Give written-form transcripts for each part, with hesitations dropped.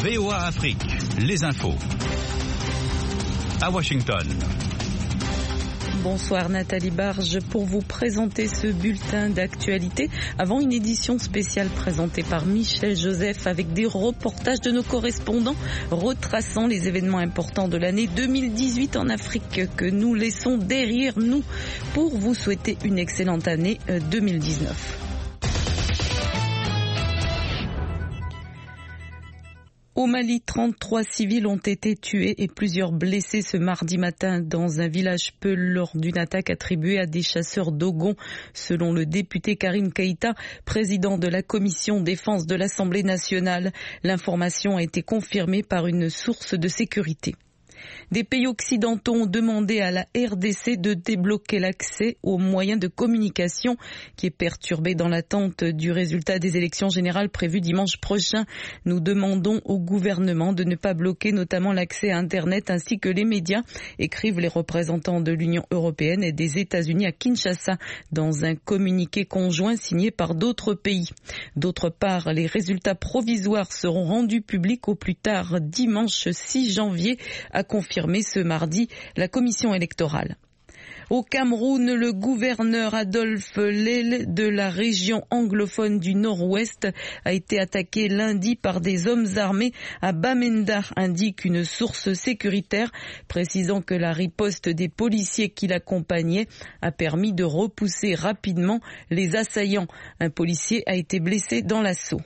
VOA Afrique, les infos. À Washington. Bonsoir Nathalie Barge pour vous présenter ce bulletin d'actualité avant une édition spéciale présentée par Michel Joseph avec des reportages de nos correspondants retraçant les événements importants de l'année 2018 en Afrique que nous laissons derrière nous pour vous souhaiter une excellente année 2019. Au Mali, 33 civils ont été tués et plusieurs blessés ce mardi matin dans un village peul lors d'une attaque attribuée à des chasseurs d'Ogon, selon le député Karim Keïta, président de la commission défense de l'Assemblée nationale. L'information a été confirmée par une source de sécurité. Des pays occidentaux ont demandé à la RDC de débloquer l'accès aux moyens de communication qui est perturbé dans l'attente du résultat des élections générales prévues dimanche prochain. Nous demandons au gouvernement de ne pas bloquer notamment l'accès à Internet ainsi que les médias, écrivent les représentants de l'Union européenne et des États-Unis à Kinshasa dans un communiqué conjoint signé par d'autres pays. D'autre part, les résultats provisoires seront rendus publics au plus tard dimanche 6 janvier, a confirmé ce mardi la commission électorale. Au Cameroun, le gouverneur Adolphe Lele de la région anglophone du Nord-Ouest a été attaqué lundi par des hommes armés à Bamenda, indique une source sécuritaire, précisant que la riposte des policiers qui l'accompagnaient a permis de repousser rapidement les assaillants. Un policier a été blessé dans l'assaut.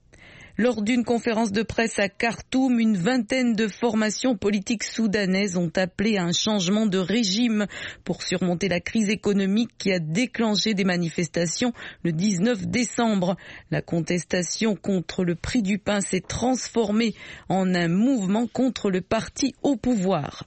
Lors d'une conférence de presse à Khartoum, une vingtaine de formations politiques soudanaises ont appelé à un changement de régime pour surmonter la crise économique qui a déclenché des manifestations le 19 décembre. La contestation contre le prix du pain s'est transformée en un mouvement contre le parti au pouvoir.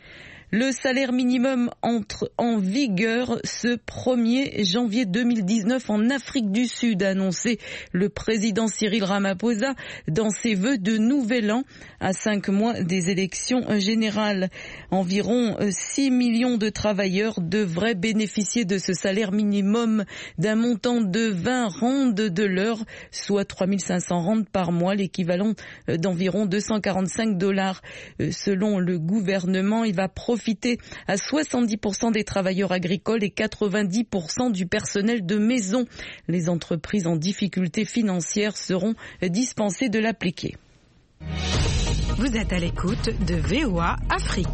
Le salaire minimum entre en vigueur ce 1er janvier 2019 en Afrique du Sud, a annoncé le président Cyril Ramaphosa dans ses vœux de nouvel an à 5 mois des élections générales. Environ 6 millions de travailleurs devraient bénéficier de ce salaire minimum d'un montant de 20 rands de l'heure, soit 3500 rands par mois, l'équivalent d'environ $245. Selon le gouvernement, il va profiter à 70% des travailleurs agricoles et 90% du personnel de maison. Les entreprises en difficulté financière seront dispensées de l'appliquer. Vous êtes à l'écoute de VOA Afrique.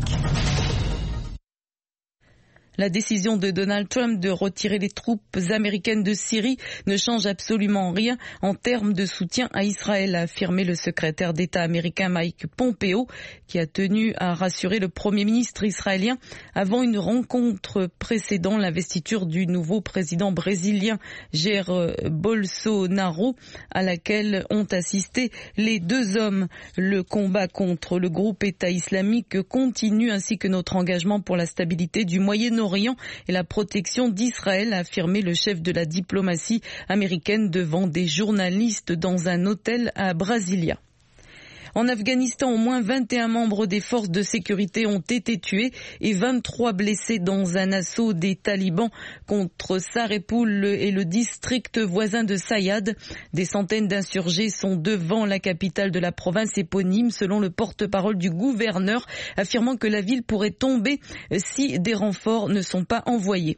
La décision de Donald Trump de retirer les troupes américaines de Syrie ne change absolument rien en termes de soutien à Israël, a affirmé le secrétaire d'État américain Mike Pompeo, qui a tenu à rassurer le Premier ministre israélien avant une rencontre précédant l'investiture du nouveau président brésilien Jair Bolsonaro, à laquelle ont assisté les deux hommes. Le combat contre le groupe État islamique continue, ainsi que notre engagement pour la stabilité du Moyen-Orient et la protection d'Israël, a affirmé le chef de la diplomatie américaine devant des journalistes dans un hôtel à Brasilia. En Afghanistan, au moins 21 membres des forces de sécurité ont été tués et 23 blessés dans un assaut des talibans contre Sarepul et le district voisin de Sayad. Des centaines d'insurgés sont devant la capitale de la province éponyme, selon le porte-parole du gouverneur, affirmant que la ville pourrait tomber si des renforts ne sont pas envoyés.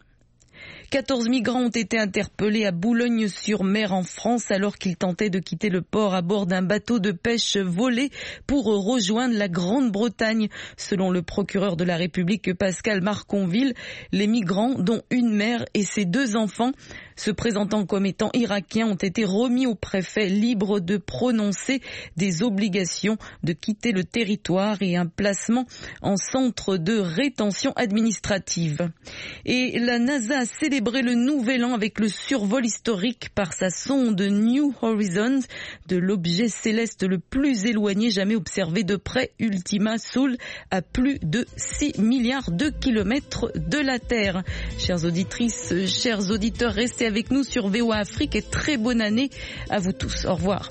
14 migrants ont été interpellés à Boulogne-sur-Mer en France alors qu'ils tentaient de quitter le port à bord d'un bateau de pêche volé pour rejoindre la Grande-Bretagne. Selon le procureur de la République Pascal Marconville, les migrants, dont une mère et ses 2 enfants, se présentant comme étant irakiens, ont été remis au préfet, libre de prononcer des obligations de quitter le territoire et un placement en centre de rétention administrative. Et la NASA a célébré le nouvel an avec le survol historique par sa sonde New Horizons de l'objet céleste le plus éloigné jamais observé de près, Ultima Thule, à plus de 6 milliards de kilomètres de la Terre. Chères auditrices, chers auditeurs, restez avec nous sur VOA Afrique et très bonne année à vous tous. Au revoir.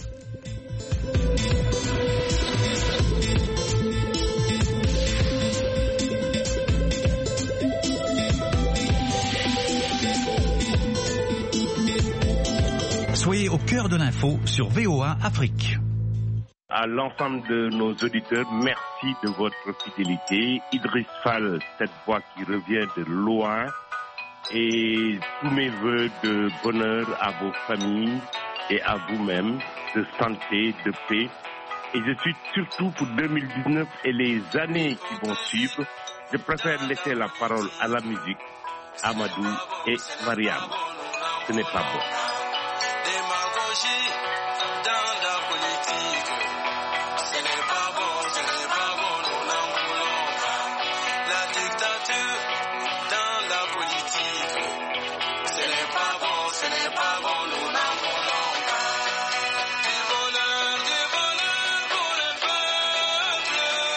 Soyez au cœur de l'info sur VOA Afrique. à l'ensemble de nos auditeurs, merci de votre fidélité. Idriss Fall, cette voix qui revient de loin, et tous mes vœux de bonheur à vos familles et à vous-même, de santé, de paix. Et je suis surtout pour 2019 et les années qui vont suivre, je préfère laisser la parole à la musique, Amadou et Mariam. Ce n'est pas bon. Démagogie dans la politique, ce n'est pas bon, nous n'en voulons pas. La dictature dans la politique, ce n'est pas bon, nous n'en voulons pas. Du bonheur pour le peuple,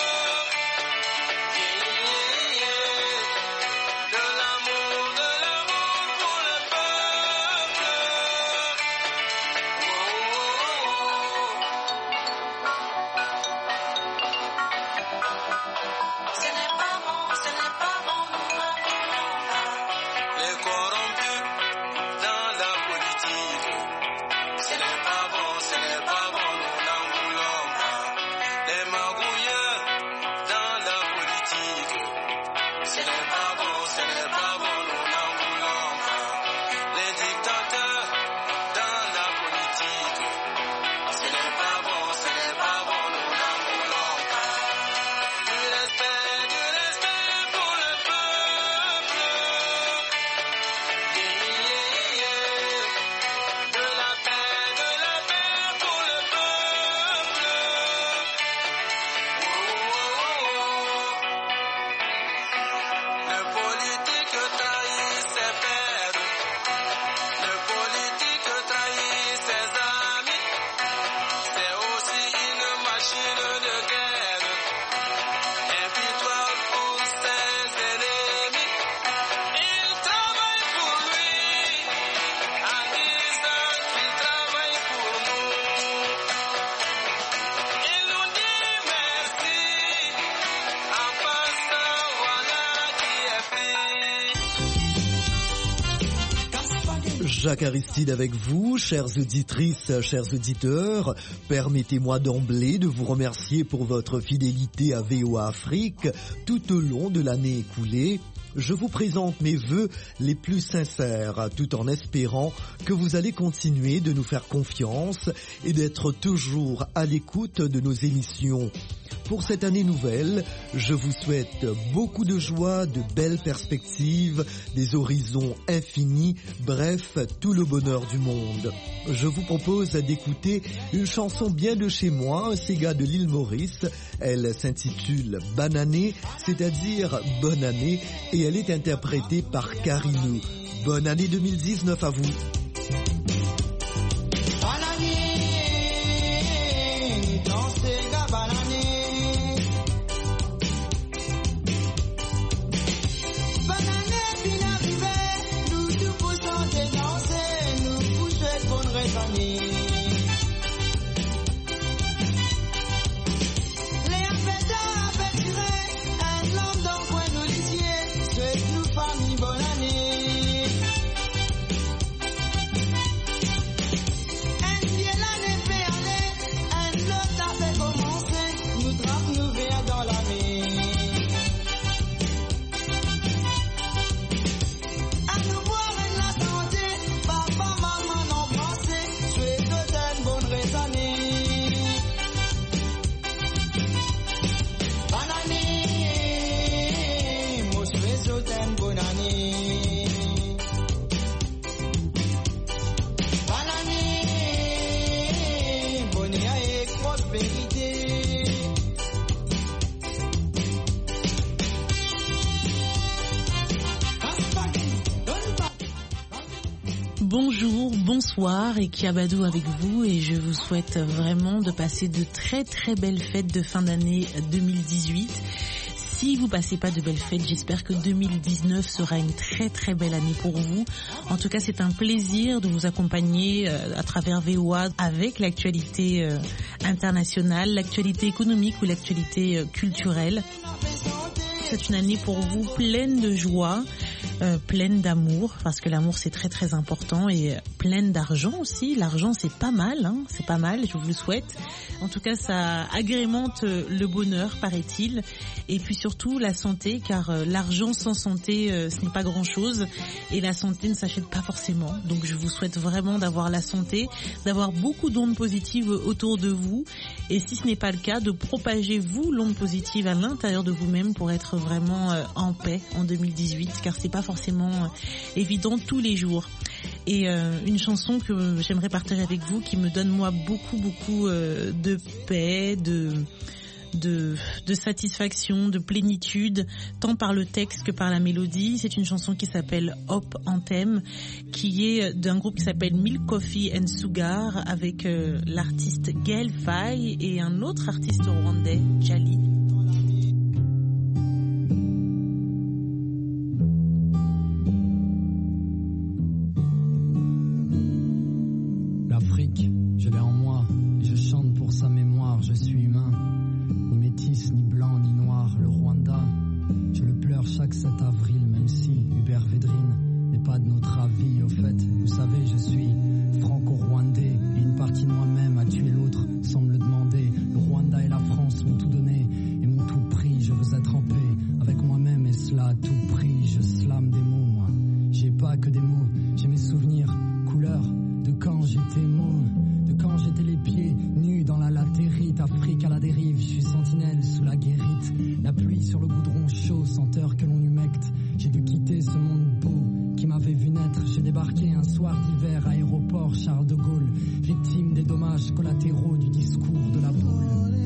de l'amour pour le peuple. Ce n'est pas bon, nous n'en voulons pas. Les corrompus dans la politique, ce n'est pas bon, nous n'en voulons pas. Les magouilleurs dans la politique, ce n'est pas bon, nous n'en voulons pas. Les dictateurs dans la politique, ce n'est pas bon, nous n'en voulons pas. Du respect pour le peuple, de la paix pour le peuple. Le politique trahit ses pairs, le politique trahit ses amis, c'est aussi une machine de guerre, impitoyable pour ses ennemis. Il travaille pour lui, en disant qu'il travaille pour nous. Il nous dit merci, en passant voilà qui est pris. Jacques Aristide avec vous, chères auditrices, chers auditeurs. Permettez-moi d'emblée de vous remercier pour votre fidélité à VOA Afrique tout au long de l'année écoulée. Je vous présente mes vœux les plus sincères, tout en espérant que vous allez continuer de nous faire confiance et d'être toujours à l'écoute de nos émissions. Pour cette année nouvelle, je vous souhaite beaucoup de joie, de belles perspectives, des horizons infinis, bref, tout le bonheur du monde. Je vous propose d'écouter une chanson bien de chez moi, un Sega de l'île Maurice. Elle s'intitule Bananée, c'est-à-dire bonne année, et elle est interprétée par Karinou. Bonne année 2019 à vous. Bonjour, bonsoir, et Kiabadou avec vous, et je vous souhaite vraiment de passer de très très belles fêtes de fin d'année 2018. Si vous passez pas de belles fêtes, j'espère que 2019 sera une très très belle année pour vous. En tout cas, c'est un plaisir de vous accompagner à travers VOA avec l'actualité internationale, l'actualité économique ou l'actualité culturelle. C'est une année pour vous pleine de joie. pleine d'amour, parce que l'amour c'est très très important, et pleine d'argent aussi. L'argent c'est pas mal, hein, c'est pas mal, je vous le souhaite. En tout cas, ça agrémente le bonheur, paraît-il, et puis surtout la santé, car l'argent sans santé, ce n'est pas grand-chose, et la santé ne s'achète pas forcément. Donc je vous souhaite vraiment d'avoir la santé, d'avoir beaucoup d'ondes positives autour de vous, et si ce n'est pas le cas, de propager vous l'onde positive à l'intérieur de vous-même pour être vraiment en paix en 2018, car c'est pas forcément évident tous les jours. Et une chanson que j'aimerais partager avec vous, qui me donne moi beaucoup de paix, de satisfaction, de plénitude, tant par le texte que par la mélodie. C'est une chanson qui s'appelle Hope Anthem, qui est d'un groupe qui s'appelle Milk Coffee and Sugar, avec l'artiste Gaël Faye et un autre artiste rwandais, Jali. L'Afrique, je l'ai en moi, et je chante pour sa mémoire, je suis humain. Ni métis, ni blanc, ni noir, le Rwanda, je le pleure chaque 7 avril, même si Hubert Védrine n'est pas de notre avis. Au fait, vous savez, je suis franco-rwandais, et une partie de moi-même a tué l'autre sans me le demander. Le Rwanda et la France m'ont tout donné et m'ont tout pris. Je veux être en paix avec moi-même, et cela à tout prix. Je slame des mots, moi, j'ai pas que des mots, j'ai mes souvenirs, couleurs de quand j'étais môme, de quand j'étais les pieds nus dans la latérite. Afrique à la dérive, je suis sentinelle sous la guérite. La pluie sur le goudron chaud, senteur que l'on humecte. J'ai dû quitter ce monde beau qui m'avait vu naître. J'ai débarqué un soir d'hiver, aéroport Charles de Gaulle, victime des dommages collatéraux du discours de la boule.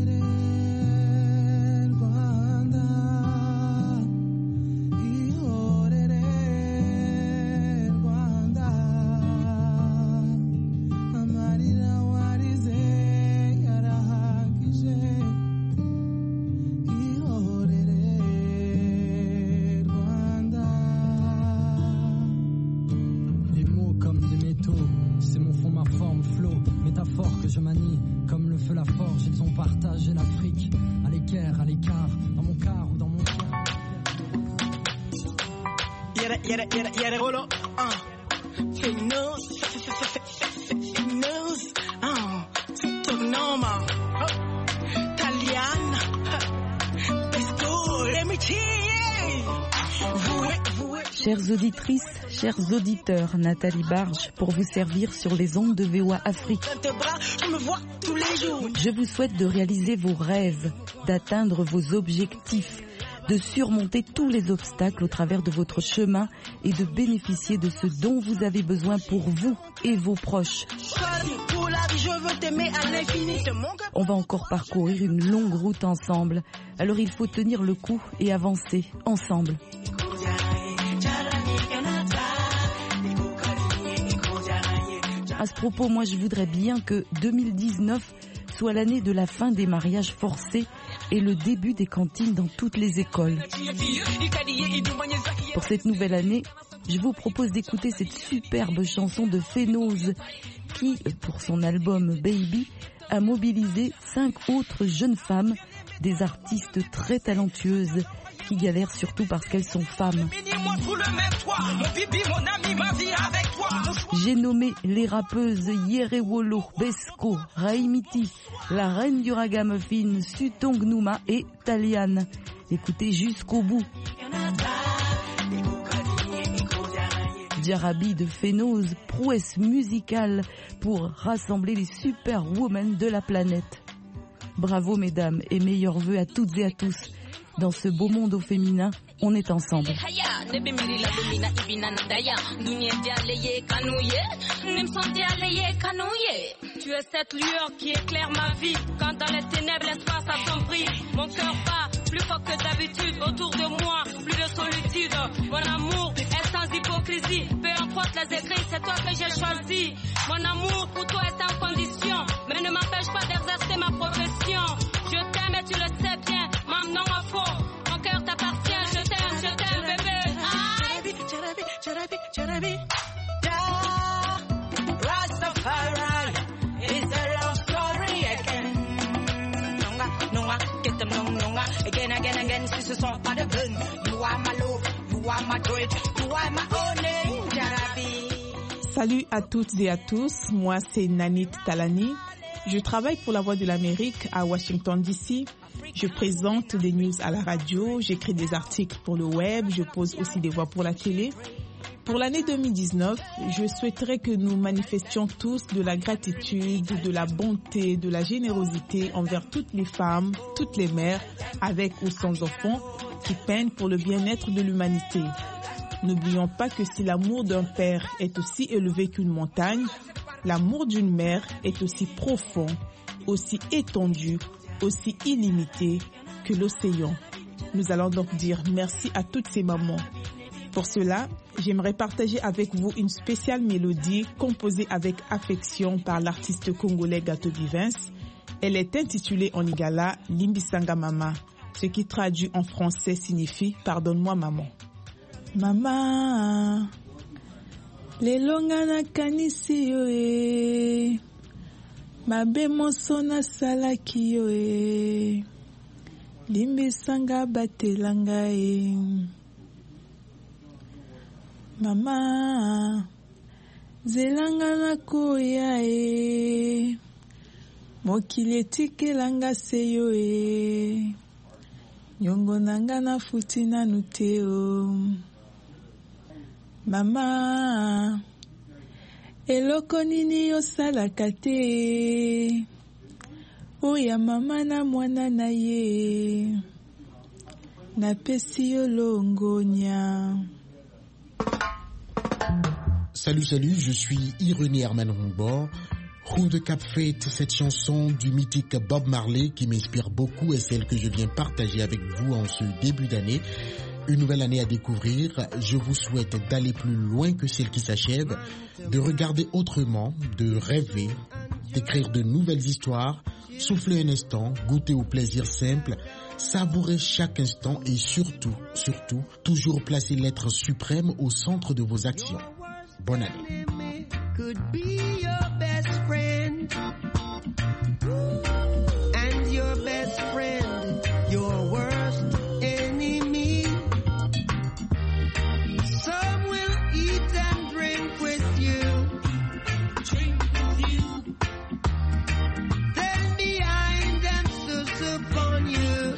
Chères auditrices, chers auditeurs, Nathalie Barge pour vous servir sur les ondes de VOA Afrique. Je vous souhaite de réaliser vos rêves, d'atteindre vos objectifs, de surmonter tous les obstacles au travers de votre chemin et de bénéficier de ce dont vous avez besoin pour vous et vos proches. On va encore parcourir une longue route ensemble, alors il faut tenir le coup et avancer ensemble. À ce propos, moi je voudrais bien que 2019 soit l'année de la fin des mariages forcés et le début des cantines dans toutes les écoles. Pour cette nouvelle année, je vous propose d'écouter cette superbe chanson de Fénoz qui, pour son album Baby, a mobilisé 5 autres jeunes femmes, des artistes très talentueuses qui galèrent surtout parce qu'elles sont femmes. J'ai nommé les rappeuses Yerewolo, Besco, Raimiti, la reine du ragamuffin, Sutongnuma et Taliane. Écoutez jusqu'au bout. Jarabi de Fénoz, prouesse musicale pour rassembler les superwomen de la planète. Bravo mesdames et meilleurs vœux à toutes et à tous. Dans ce beau monde au féminin, on est ensemble. Tu es cette lueur qui éclaire ma vie. Quand dans les ténèbres l'espace assombrit, mon cœur bat plus fort que d'habitude. Autour de moi, plus de solitude. Mon amour est sans hypocrisie. Peu importe les écrits, c'est toi que j'ai choisi. Mon amour pour toi est sans condition, mais ne m'empêche pas d'exercer ma profession. Je t'aime et tu le sais bien, maintenant à fond. Mon cœur t'appartient, je t'aime bébé. Jarabi. Rastafari is a love story again. Nonga, get them nonga, again, si ce sont pas de gun. You are my love, you Salut à toutes et à tous, moi c'est Nanit Talani. Je travaille pour la Voix de l'Amérique à Washington DC. Je présente des news à la radio, j'écris des articles pour le web, je pose aussi des voix pour la télé. Pour l'année 2019, je souhaiterais que nous manifestions tous de la gratitude, de la bonté, de la générosité envers toutes les femmes, toutes les mères, avec ou sans enfants, qui peinent pour le bien-être de l'humanité. N'oublions pas que si l'amour d'un père est aussi élevé qu'une montagne, l'amour d'une mère est aussi profond, aussi étendu, aussi illimité que l'océan. Nous allons donc dire merci à toutes ces mamans. Pour cela, j'aimerais partager avec vous une spéciale mélodie composée avec affection par l'artiste congolais Gato Vivens. Elle est intitulée en lingala Limbisanga Mama, ce qui traduit en français signifie « Pardonne-moi maman ». Mama, lelonga na kanisi yo e, mabe mosona salaki yo e, limbisanga batelanga e. Mama, zelanga na koya e, mokili etikelanga se yo e, nyongo nanga na futi nanu te o. Mama, eloko nini osalaka te, oya mama na mwana na ye, napesi yo longonya. Salut, je suis Irénée Herman Rongbord. Who the Cap Fate, cette chanson du mythique Bob Marley qui m'inspire beaucoup est celle que je viens partager avec vous en ce début d'année. Une nouvelle année à découvrir. Je vous souhaite d'aller plus loin que celle qui s'achève, de regarder autrement, de rêver, d'écrire de nouvelles histoires, souffler un instant, goûter au plaisir simple, savourer chaque instant et surtout, toujours placer l'être suprême au centre de vos actions. Bonne année. Could be your best friend, and your best friend, your worst enemy. Some will eat and drink with you, then behind them sus upon you.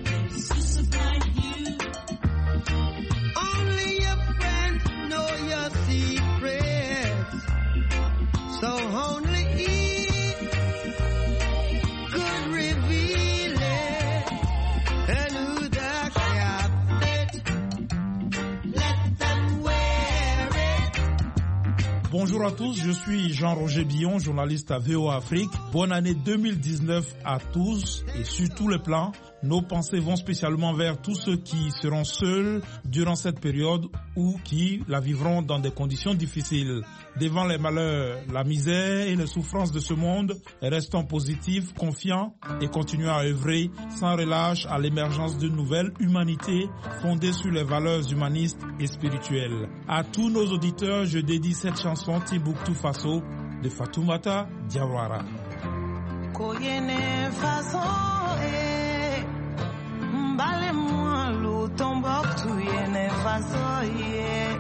Only your friends know your secrets. So only he could reveal it. And who the captain, let them wear it. Bonjour à tous, je suis Jean-Roger Billon, journaliste à VOA Afrique. Bonne année 2019 à tous et sur tous les plans. Nos pensées vont spécialement vers tous ceux qui seront seuls durant cette période ou qui la vivront dans des conditions difficiles. Devant les malheurs, la misère et les souffrances de ce monde, restons positifs, confiants et continuons à œuvrer sans relâche à l'émergence d'une nouvelle humanité fondée sur les valeurs humanistes et spirituelles. À tous nos auditeurs, je dédie cette chanson Timbuktu Faso de Fatoumata Diawara. Balez-moi l'eau, Tombouctou, yene façon, yeah.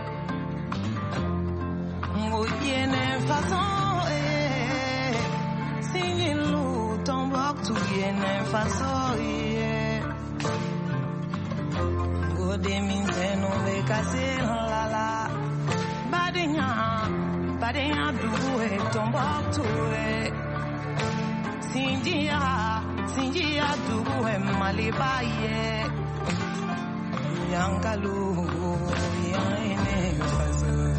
Oh, yene façon, eh. Signe l'eau, Tombouctou, yene façon, yeah. Go de minte no be kase la la. Badenya doué, Tombouctou, eh. Sinjia dugu malibaye yankalu yaine fazo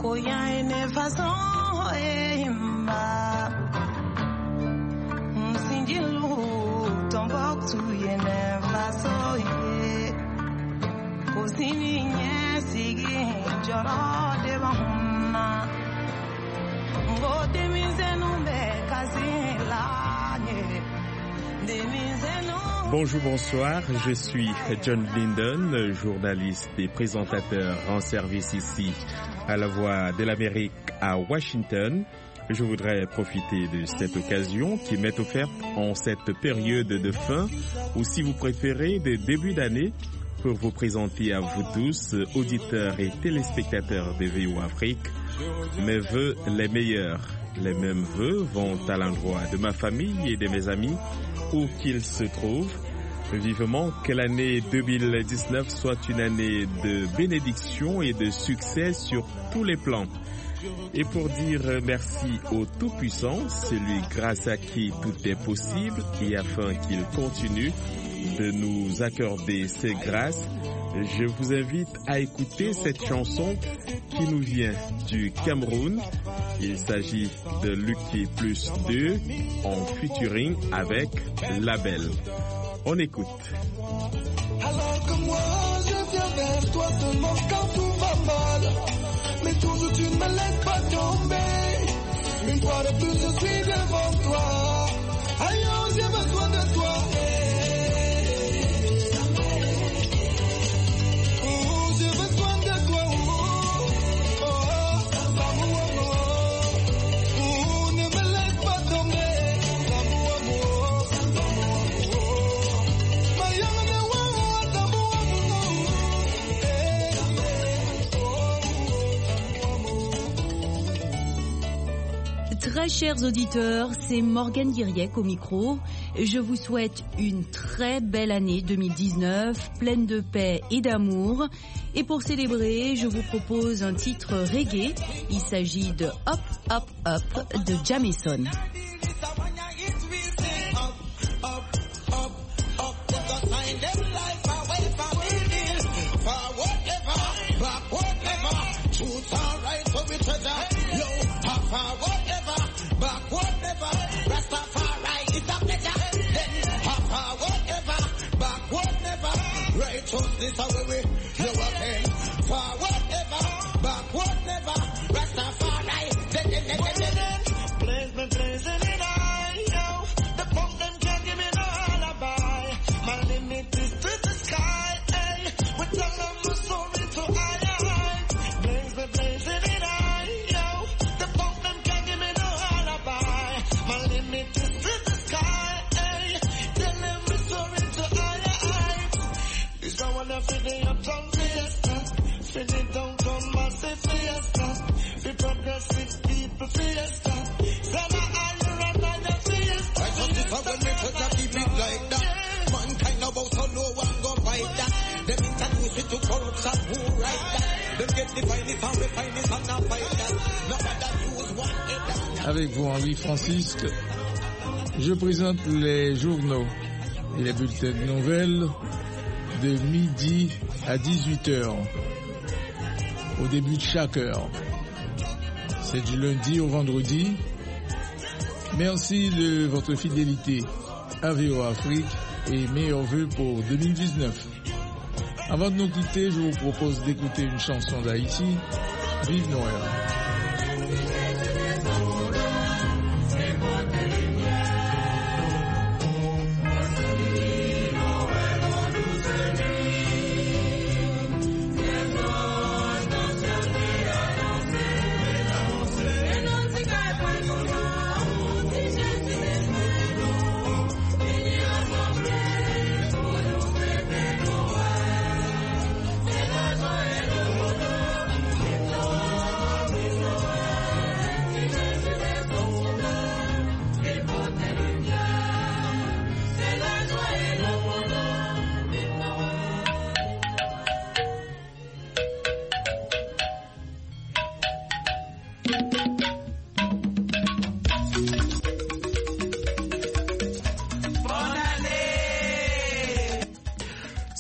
koya ene façon emba sinjilu tomboktu ene façon ye kosini nye sigi joro de bahuna ngo de mizenu be kasila nye de mizenu. Bonjour, bonsoir, je suis John Linden, journaliste et présentateur en service ici à la Voix de l'Amérique à Washington. Je voudrais profiter de cette occasion qui m'est offerte en cette période de fin, ou si vous préférez de début d'année, pour vous présenter à vous tous, auditeurs et téléspectateurs de VOA Afrique, mes vœux les meilleurs. Les mêmes vœux vont à l'endroit de ma famille et de mes amis, où qu'ils se trouvent. Vivement que l'année 2019 soit une année de bénédiction et de succès sur tous les plans. Et pour dire merci au Tout-Puissant, celui grâce à qui tout est possible, et afin qu'il continue de nous accorder ses grâces, je vous invite à écouter cette chanson qui nous vient du Cameroun. Il s'agit de Lucky Plus 2 en featuring avec Label. On écoute. Alors que moi, je viens vers toi seulement quand tout va mal. Mais toujours tu ne me laisses pas tomber. Une fois de plus, je suis devant toi. Aïe, j'ai besoin de toi. Très chers auditeurs, c'est Morgane Guiriec au micro. Je vous souhaite une très belle année 2019, pleine de paix et d'amour. Et pour célébrer, je vous propose un titre reggae. Il s'agit de Up, Up, Up de Jamison. This how we know again. Forward never, backward never. Rastafari, blazing it high. The pump them can't give me no alibi. My limit is to the sky. Hey, we tell them we're soaring to higher heights. Blazing it high. The pump them can't give me no alibi. My limit is to the sky. Hey, tell them we're soaring to higher heights. I wanna feel the uptown fiesta, feel the downtown massive fiesta, feel progressive people fiesta. Sana island and the fiesta. I just if I will make such a keep it like that. Mankind about so no one go fight that. Them introduce it to corruption, who write that? Them get the finest and refine it and not fight that. Nobody use one head. Avec vous, Henri Francisque, je présente les journaux et les bulletins de nouvelles de midi à 18h, au début de chaque heure. C'est du lundi au vendredi. Merci de votre fidélité à VOA Afrique et meilleurs vœux pour 2019. Avant de nous quitter, je vous propose d'écouter une chanson d'Haïti, Vive Noël.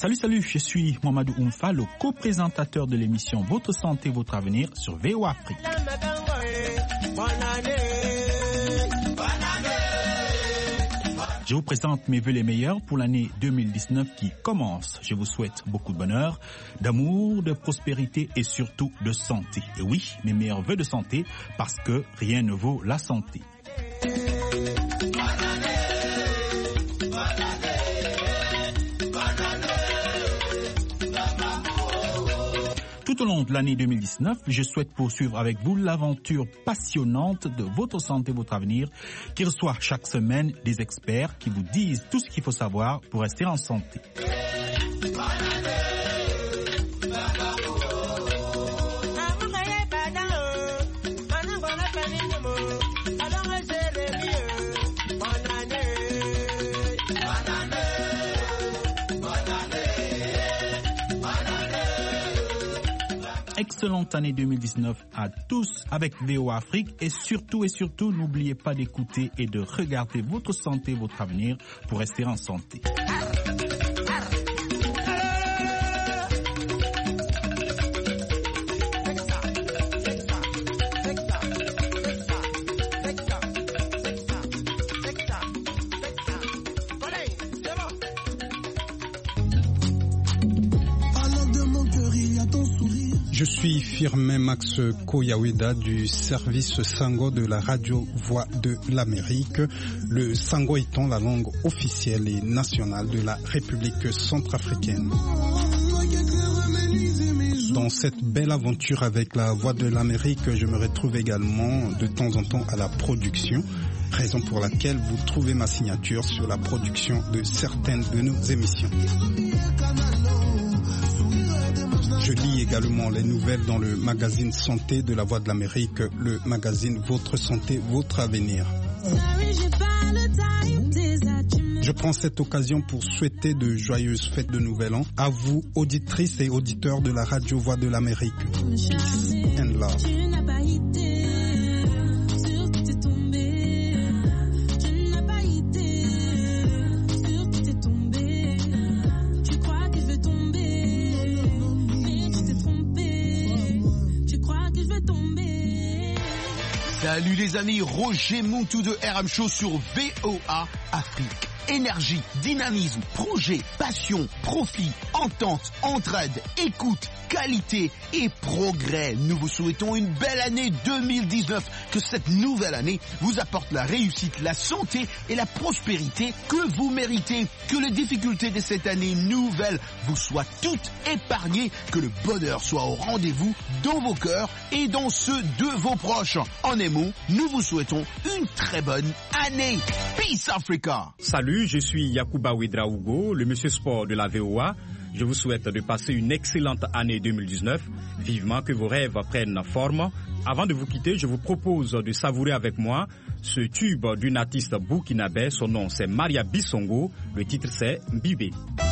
Salut, je suis Mamadou Oumfa, le co-présentateur de l'émission Votre Santé, Votre Avenir sur VOA Afrique. Je vous présente mes vœux les meilleurs pour l'année 2019 qui commence. Je vous souhaite beaucoup de bonheur, d'amour, de prospérité et surtout de santé. Et oui, mes meilleurs vœux de santé parce que rien ne vaut la santé. Tout au long de l'année 2019, je souhaite poursuivre avec vous l'aventure passionnante de Votre Santé, Votre Avenir, qui reçoit chaque semaine des experts qui vous disent tout ce qu'il faut savoir pour rester en santé. Excellente année 2019 à tous avec VOA Afrique et surtout, n'oubliez pas d'écouter et de regarder Votre Santé, Votre Avenir pour rester en santé. Je suis Firmin Max Koyaweda du service Sango de la radio Voix de l'Amérique, le Sango étant la langue officielle et nationale de la République centrafricaine. Dans cette belle aventure avec la Voix de l'Amérique, je me retrouve également de temps en temps à la production, raison pour laquelle vous trouvez ma signature sur la production de certaines de nos émissions. Je lis également les nouvelles dans le magazine Santé de la Voix de l'Amérique, le magazine Votre Santé, Votre Avenir. Je prends cette occasion pour souhaiter de joyeuses fêtes de Nouvel An à vous, auditrices et auditeurs de la radio Voix de l'Amérique. Peace and love. Salut les amis, Roger Montou de RM Show sur VOA Afrique. Énergie, dynamisme, projet, passion, profit, entente, entraide, écoute, qualité et progrès. Nous vous souhaitons une belle année 2019. Que cette nouvelle année vous apporte la réussite, la santé et la prospérité que vous méritez. Que les difficultés de cette année nouvelle vous soient toutes épargnées. Que le bonheur soit au rendez-vous dans vos cœurs et dans ceux de vos proches. En un mot, nous vous souhaitons une très bonne année. Peace Africa. Salut, je suis Yacouba Ouedraogo, le monsieur sport de la VOA. Je vous souhaite de passer une excellente année 2019. Vivement que vos rêves prennent forme. Avant de vous quitter, je vous propose de savourer avec moi ce tube d'une artiste burkinabé. Son nom c'est Maria Bissongo. Le titre c'est Mbibé.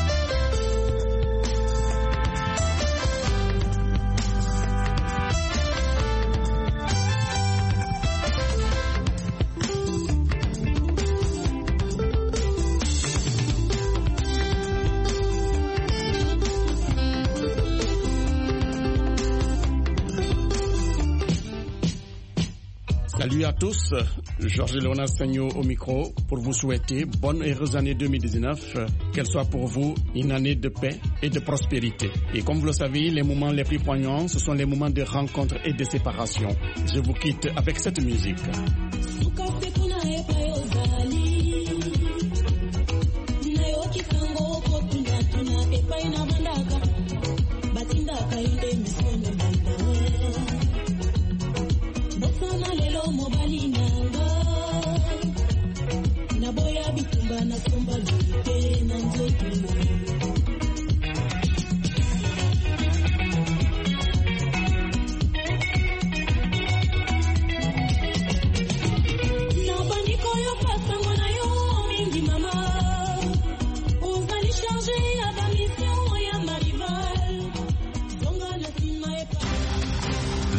Salut à tous, Georges Léonard Sagno au micro pour vous souhaiter bonne et heureuse année 2019, qu'elle soit pour vous une année de paix et de prospérité. Et comme vous le savez, les moments les plus poignants, ce sont les moments de rencontre et de séparation. Je vous quitte avec cette musique.